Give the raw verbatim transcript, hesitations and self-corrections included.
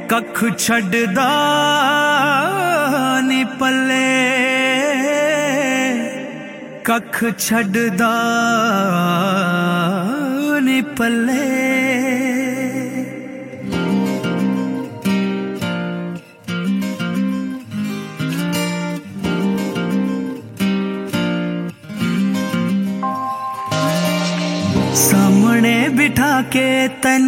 कख छड्डदा नी पल्ले, कख छड्डदा नी पल्ले। सामने बिठा के तन